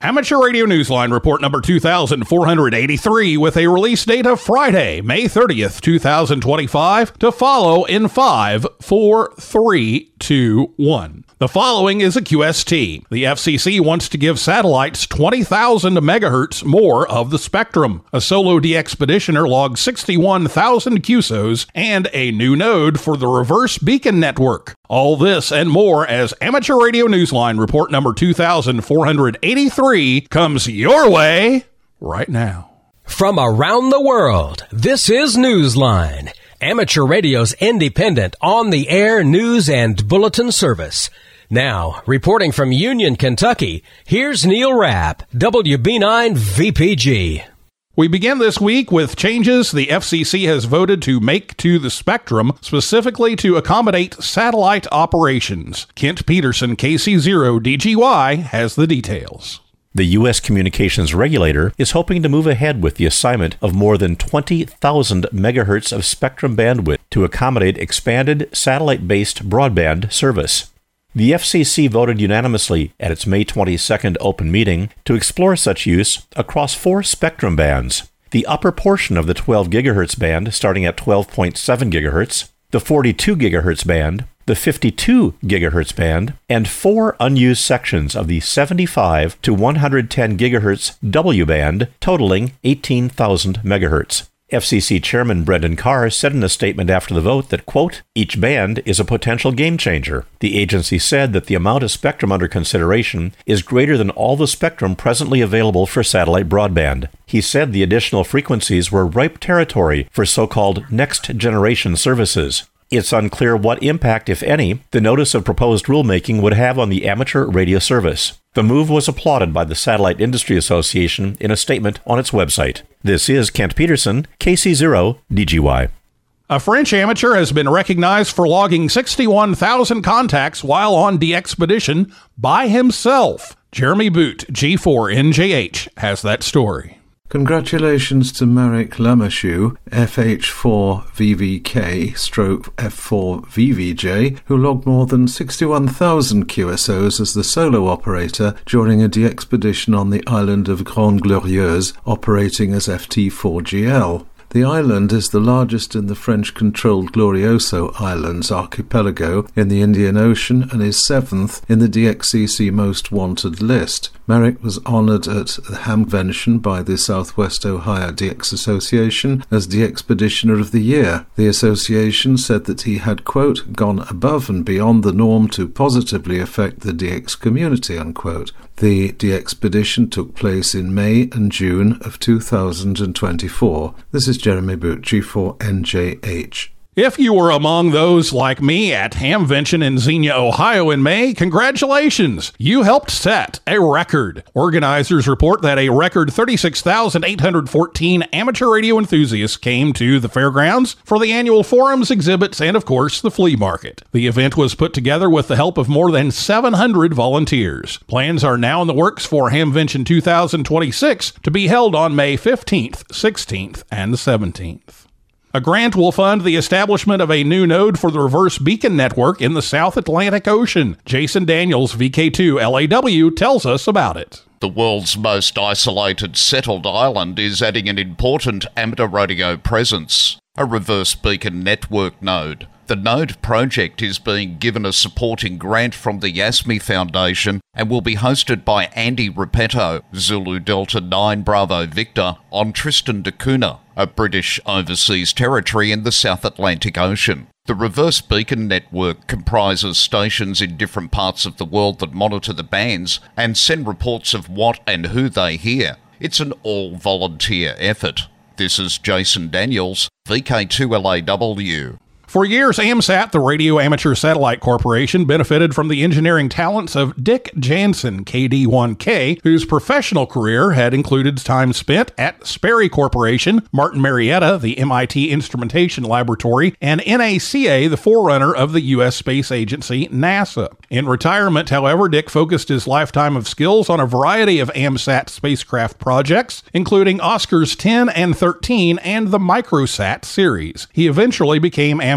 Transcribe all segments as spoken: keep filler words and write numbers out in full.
Amateur Radio Newsline report number two thousand four hundred eighty-three with a release date of Friday, May thirtieth, twenty twenty-five, to follow in five, four, three, two, one. The following is a Q S T. The F C C wants to give satellites twenty thousand megahertz more of the spectrum. A solo de-expeditioner logged sixty-one thousand Q S Os and a new node for the reverse beacon network. All this and more as Amateur Radio Newsline report number two thousand four hundred eighty-three comes your way right now. From around the world, this is Newsline, Amateur Radio's independent on-the-air news and bulletin service. Now, reporting from Union, Kentucky, here's Neil Rapp, W B nine V P G. We begin this week with changes the F C C has voted to make to the spectrum, specifically to accommodate satellite operations. Kent Peterson, K C zero D G Y, has the details. The U S Communications Regulator is hoping to move ahead with the assignment of more than twenty thousand megahertz of spectrum bandwidth to accommodate expanded satellite-based broadband service. The F C C voted unanimously at its May twenty-second open meeting to explore such use across four spectrum bands: the upper portion of the twelve gigahertz band starting at twelve point seven gigahertz, the forty-two gigahertz band, the fifty-two gigahertz band, and four unused sections of the seventy-five to one hundred ten gigahertz W band, totaling eighteen thousand megahertz. F C C Chairman Brendan Carr said in a statement after the vote that, quote, each band is a potential game changer. The agency said that the amount of spectrum under consideration is greater than all the spectrum presently available for satellite broadband. He said the additional frequencies were ripe territory for so-called next-generation services. It's unclear what impact, if any, the notice of proposed rulemaking would have on the amateur radio service. The move was applauded by the Satellite Industry Association in a statement on its website. This is Kent Peterson, K C zero D G Y. A French amateur has been recognized for logging sixty-one thousand contacts while on de-expedition by himself. Jeremy Boot, G four N J H, has that story. Congratulations to Marek Lamashue, F H four V V K stroke F four V V J, who logged more than sixty-one thousand Q S Os as the solo operator during a de-expedition on the island of Grande Glorieuse, operating as F T four G L. The island is the largest in the French-controlled Glorioso Islands archipelago in the Indian Ocean and is seventh in the D X C C Most Wanted list. Marek was honoured at the Hamvention by the Southwest Ohio D X Association as the Expeditioner of the Year. The association said that he had, quote, gone above and beyond the norm to positively affect the D X community, unquote. The de-expedition took place in May and June of two thousand twenty-four. This is Jeremy Boot, G four N J H. If you were among those like me at Hamvention in Xenia, Ohio in May, congratulations! You helped set a record. Organizers report that a record thirty-six thousand eight hundred fourteen amateur radio enthusiasts came to the fairgrounds for the annual forums, exhibits, and of course the flea market. The event was put together with the help of more than seven hundred volunteers. Plans are now in the works for Hamvention two thousand twenty-six to be held on May fifteenth, sixteenth, and seventeenth. A grant will fund the establishment of a new node for the reverse beacon network in the South Atlantic Ocean. Jason Daniels, V K two L A W, tells us about it. The world's most isolated settled island is adding an important amateur radio presence, a reverse beacon network node. The node project is being given a supporting grant from the Yasmi Foundation and will be hosted by Andy Repetto, Zulu Delta nine Bravo Victor, on Tristan da Cunha, a British overseas territory in the South Atlantic Ocean. The reverse beacon network comprises stations in different parts of the world that monitor the bands and send reports of what and who they hear. It's an all-volunteer effort. This is Jason Daniels, V K two L A W. For years, AMSAT, the Radio Amateur Satellite Corporation, benefited from the engineering talents of Dick Jansen, K D one K, whose professional career had included time spent at Sperry Corporation, Martin Marietta, the M I T Instrumentation Laboratory, and N A C A, the forerunner of the U S Space Agency, NASA. In retirement, however, Dick focused his lifetime of skills on a variety of AMSAT spacecraft projects, including Oscars ten and thirteen and the Microsat series. He eventually became AMSAT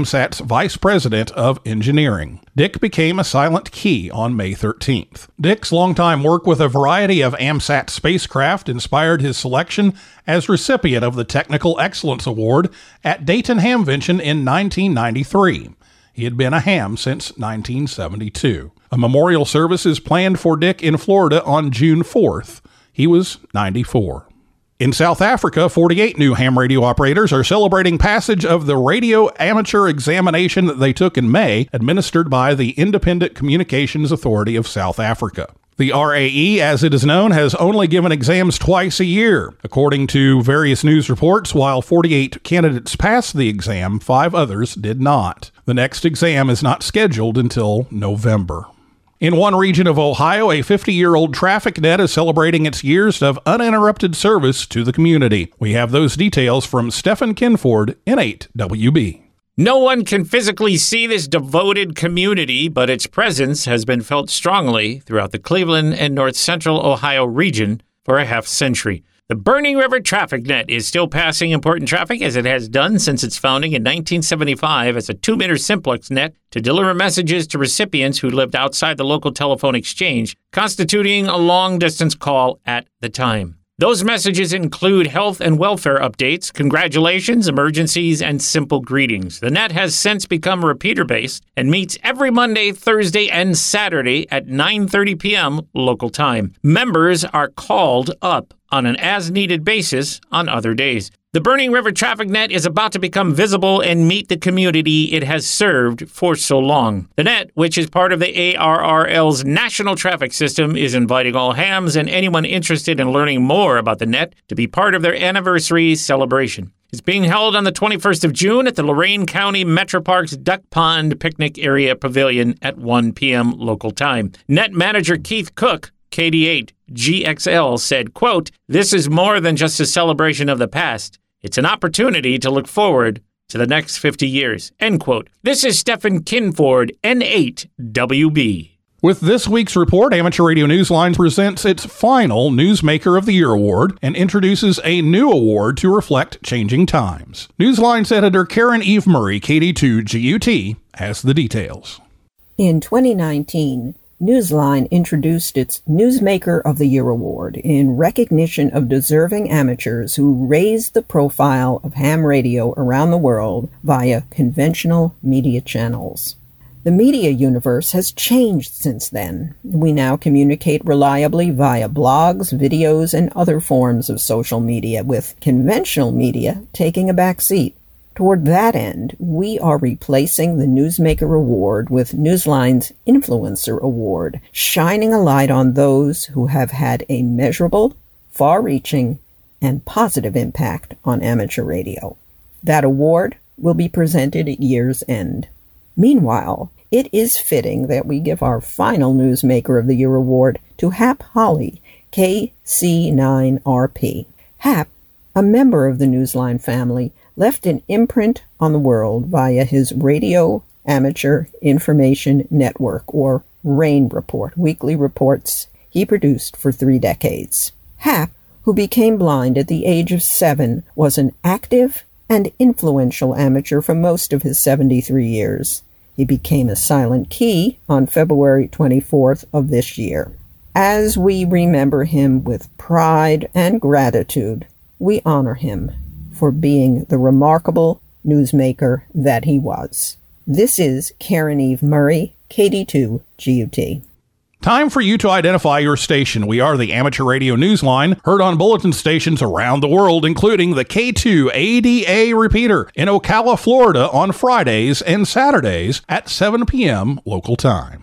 AMSAT's Vice President of Engineering. Dick became a silent key on May thirteenth. Dick's longtime work with a variety of AMSAT spacecraft inspired his selection as recipient of the Technical Excellence Award at Dayton Hamvention in nineteen ninety-three. He had been a ham since nineteen seventy-two. A memorial service is planned for Dick in Florida on June fourth. He was ninety-four. In South Africa, forty-eight new ham radio operators are celebrating passage of the radio amateur examination that they took in May, administered by the Independent Communications Authority of South Africa. The R A E, as it is known, has only given exams twice a year. According to various news reports, while forty-eight candidates passed the exam, five others did not. The next exam is not scheduled until November. In one region of Ohio, a fifty-year-old traffic net is celebrating its years of uninterrupted service to the community. We have those details from Stephen Kinford in eight W B. No one can physically see this devoted community, but its presence has been felt strongly throughout the Cleveland and North Central Ohio region for a half century. The Burning River Traffic Net is still passing important traffic as it has done since its founding in nineteen seventy-five as a two-meter simplex net to deliver messages to recipients who lived outside the local telephone exchange, constituting a long-distance call at the time. Those messages include health and welfare updates, congratulations, emergencies, and simple greetings. The net has since become repeater-based and meets every Monday, Thursday, and Saturday at nine thirty p.m. local time. Members are called up on an as-needed basis on other days. The Burning River Traffic Net is about to become visible and meet the community it has served for so long. The net, which is part of the A R R L's national traffic system, is inviting all hams and anyone interested in learning more about the net to be part of their anniversary celebration. It's being held on the twenty-first of June at the Lorain County Metroparks Duck Pond Picnic Area Pavilion at one p.m. local time. Net manager Keith Cook, K D eight G X L, said, quote, "This is more than just a celebration of the past. It's an opportunity to look forward to the next fifty years, end quote. This is Stephen Kinford, N eight W B. With this week's report, Amateur Radio Newsline presents its final Newsmaker of the Year award and introduces a new award to reflect changing times. Newsline's editor Karen Eve Murray, K D two G U T, has the details. In twenty nineteen, Newsline introduced its Newsmaker of the Year award in recognition of deserving amateurs who raised the profile of ham radio around the world via conventional media channels. The media universe has changed since then. We now communicate reliably via blogs, videos, and other forms of social media, with conventional media taking a back seat. Toward that end, we are replacing the Newsmaker Award with Newsline's Influencer Award, shining a light on those who have had a measurable, far-reaching, and positive impact on amateur radio. That award will be presented at year's end. Meanwhile, it is fitting that we give our final Newsmaker of the Year award to Hap Holly, K C nine R P. Hap, a member of the Newsline family, left an imprint on the world via his Radio Amateur Information Network, or RAIN report, weekly reports he produced for three decades. Hap, who became blind at the age of seven, was an active and influential amateur for most of his seventy-three years. He became a silent key on February twenty-fourth of this year. As we remember him with pride and gratitude, we honor him for being the remarkable newsmaker that he was. This is Karen Eve Murray, K D two G U T. Time for you to identify your station. We are the Amateur Radio Newsline, heard on bulletin stations around the world, including the K two A D A repeater in Ocala, Florida on Fridays and Saturdays at seven p.m. local time.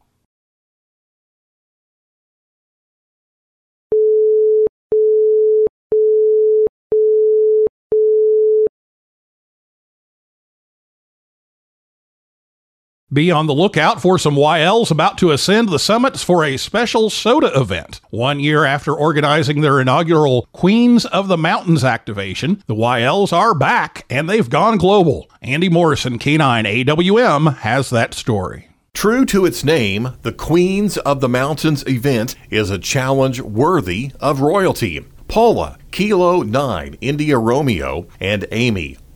Be on the lookout for some Y Ls about to ascend the summits for a special soda event. One year after organizing their inaugural Queens of the Mountains activation, the Y Ls are back and they've gone global. Andy Morrison, K nine A W M, has that story. True to its name, the Queens of the Mountains event is a challenge worthy of royalty. Paula, Kilo nine, India Romeo, and Amy,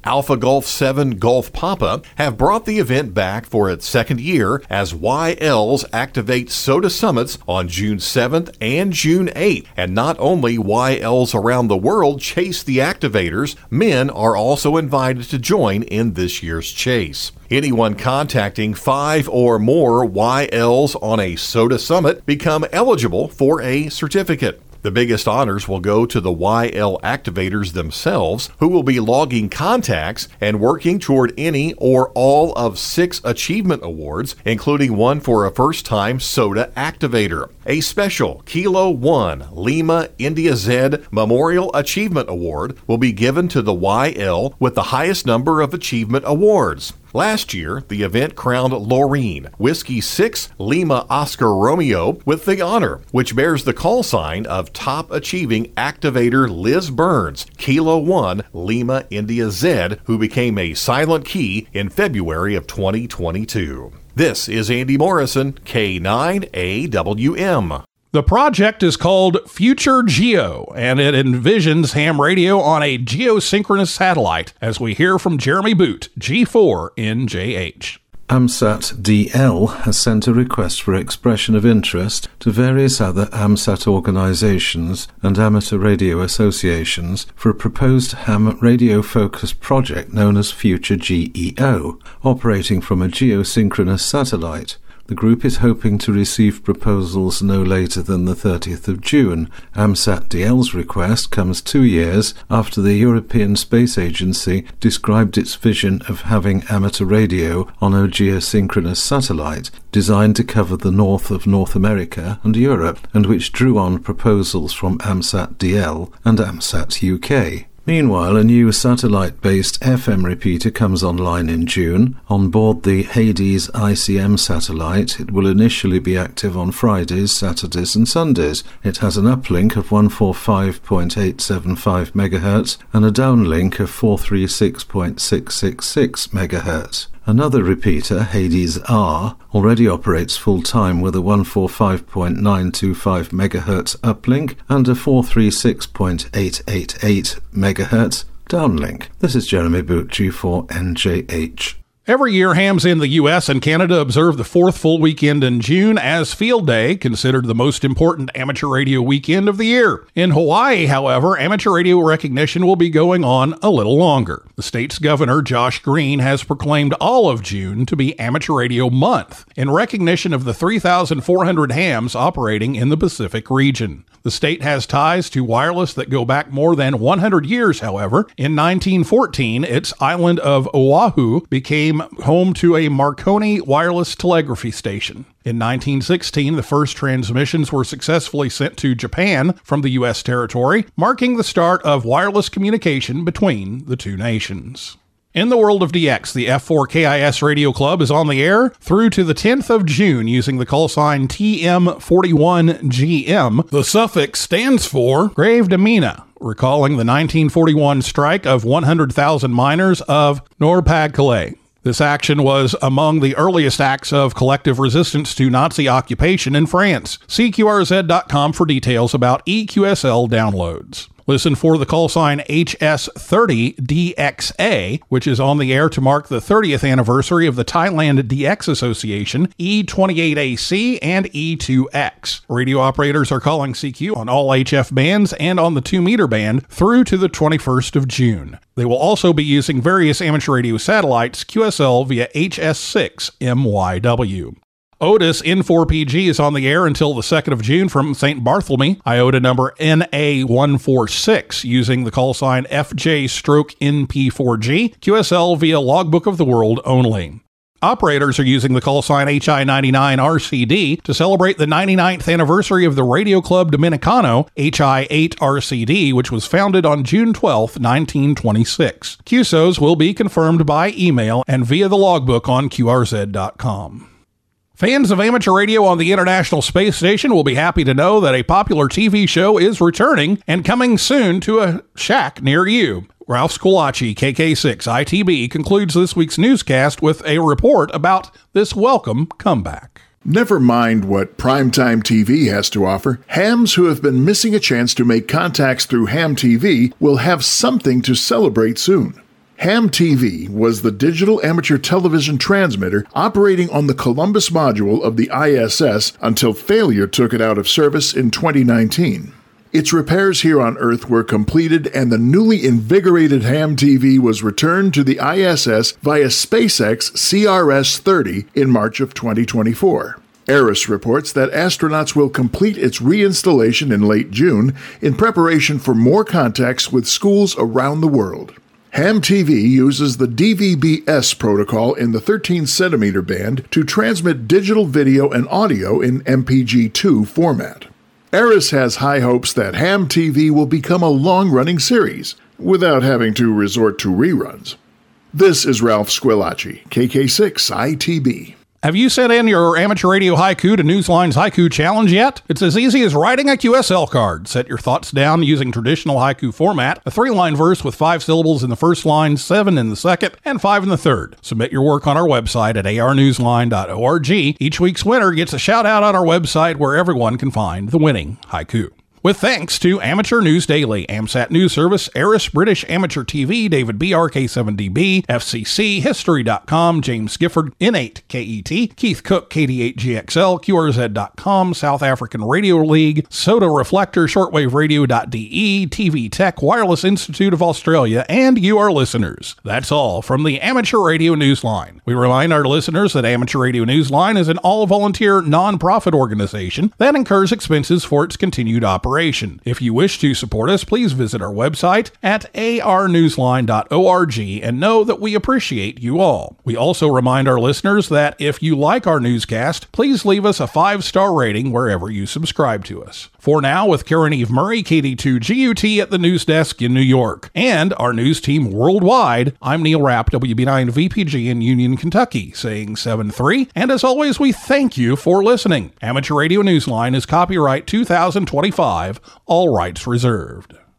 Alpha Golf seven Golf Papa have brought the event back for its second year as Y Ls activate Soda Summits on June seventh and June eighth. And not only Y Ls around the world chase the activators, men are also invited to join in this year's chase. Anyone contacting five or more Y Ls on a Soda Summit become eligible for a certificate. The biggest honors will go to the Y L activators themselves, who will be logging contacts and working toward any or all of six achievement awards, including one for a first-time soda activator. A special Kilo one Lima India Z Memorial Achievement Award will be given to the Y L with the highest number of achievement awards. Last year, the event crowned Laureen, Whiskey six Lima Oscar Romeo, with the honor, which bears the call sign of top-achieving activator Liz Burns, Kilo one Lima India Z, who became a silent key in February of twenty twenty-two. This is Andy Morrison, K nine A W M. The project is called Future Geo, and it envisions ham radio on a geosynchronous satellite, as we hear from Jeremy Boot, G four N J H. AMSAT D L has sent a request for expression of interest to various other AMSAT organizations and amateur radio associations for a proposed ham radio-focused project known as Future G E O, operating from a geosynchronous satellite. The group is hoping to receive proposals no later than the thirtieth of June. AMSAT D L's request comes two years after the European Space Agency described its vision of having amateur radio on a geosynchronous satellite designed to cover the north of North America and Europe, and which drew on proposals from AMSAT D L and AMSAT U K. Meanwhile, a new satellite-based F M repeater comes online in June. On board the Hades I C M satellite, it will initially be active on Fridays, Saturdays and Sundays. It has an uplink of one forty-five point eight seven five megahertz and a downlink of four thirty-six point six six six megahertz. Another repeater, Hades R, already operates full-time with a one forty-five point nine two five megahertz uplink and a four thirty-six point eight eight eight megahertz downlink. This is Jeremy Boot, G four N J H. Every year, hams in the U S and Canada observe the fourth full weekend in June as Field Day, considered the most important amateur radio weekend of the year. In Hawaii, however, amateur radio recognition will be going on a little longer. The state's governor, Josh Green, has proclaimed all of June to be Amateur Radio Month in recognition of the three thousand four hundred hams operating in the Pacific region. The state has ties to wireless that go back more than one hundred years, however. In nineteen fourteen, its island of Oahu became home to a Marconi wireless telegraphy station. In nineteen sixteen, the first transmissions were successfully sent to Japan from the U S territory, marking the start of wireless communication between the two nations. In the world of D X, the F four K I S Radio Club is on the air through to the tenth of June using the call sign T M forty-one G M. The suffix stands for Grave Demina, recalling the nineteen forty-one strike of one hundred thousand miners of Nord-Pas-de-Calais. This action was among the earliest acts of collective resistance to Nazi occupation in France. See Q R Z dot com for details about E Q S L downloads. Listen for the call sign H S thirty D X A, which is on the air to mark the thirtieth anniversary of the Thailand D X Association, E twenty-eight A C and E two X. Radio operators are calling C Q on all H F bands and on the two meter band through to the twenty-first of June. They will also be using various amateur radio satellites, Q S L via H S six M Y W. Otis N four P G is on the air until the second of June from Saint Bartholomew, IOTA number N A one forty-six, using the call sign F J N P four G, Q S L via Logbook of the World only. Operators are using the call sign H I ninety-nine R C D to celebrate the ninety-ninth anniversary of the Radio Club Dominicano, H I eight R C D, which was founded on June twelfth, nineteen twenty-six. Q S Os will be confirmed by email and via the logbook on Q R Z dot com. Fans of amateur radio on the International Space Station will be happy to know that a popular T V show is returning and coming soon to a shack near you. Ralph Squillace, K K six I T B, concludes this week's newscast with a report about this welcome comeback. Never mind what primetime T V has to offer, hams who have been missing a chance to make contacts through Ham T V will have something to celebrate soon. Ham T V was the digital amateur television transmitter operating on the Columbus module of the I S S until failure took it out of service in twenty nineteen. Its repairs here on Earth were completed and the newly invigorated Ham T V was returned to the I S S via SpaceX C R S thirty in March of twenty twenty-four. ARIS reports that astronauts will complete its reinstallation in late June in preparation for more contacts with schools around the world. Ham T V uses the D V B S protocol in the thirteen centimeter band to transmit digital video and audio in M P G two format. ARIS has high hopes that Ham T V will become a long-running series, without having to resort to reruns. This is Ralph Squillace, K K six I T B. Have you sent in your amateur radio haiku to Newsline's Haiku Challenge yet? It's as easy as writing a Q S L card. Set your thoughts down using traditional haiku format, a three-line verse with five syllables in the first line, seven in the second, and five in the third. Submit your work on our website at a r newsline dot org. Each week's winner gets a shout-out on our website where everyone can find the winning haiku. With thanks to Amateur News Daily, AMSAT News Service, ARIS, British Amateur T V, David B R K seven D B, F C C, History dot com, James Gifford, N eight K E T, Keith Cook, K D eight G X L, Q R Z dot com, South African Radio League, Soda Reflector, Shortwave Radio dot D E, T V Tech, Wireless Institute of Australia, and you, our listeners. That's all from the Amateur Radio Newsline. We remind our listeners that Amateur Radio Newsline is an all-volunteer, non-profit organization that incurs expenses for its continued operation. If you wish to support us, please visit our website at a r newsline dot org and know that we appreciate you all. We also remind our listeners that if you like our newscast, please leave us a five-star rating wherever you subscribe to us. For now, with Karen Eve Murray, K D two G U T at the news desk in New York, and our news team worldwide, I'm Neil Rapp, W B nine V P G in Union, Kentucky, saying seven three, and as always, we thank you for listening. Amateur Radio Newsline is copyright two thousand twenty-five, all rights reserved.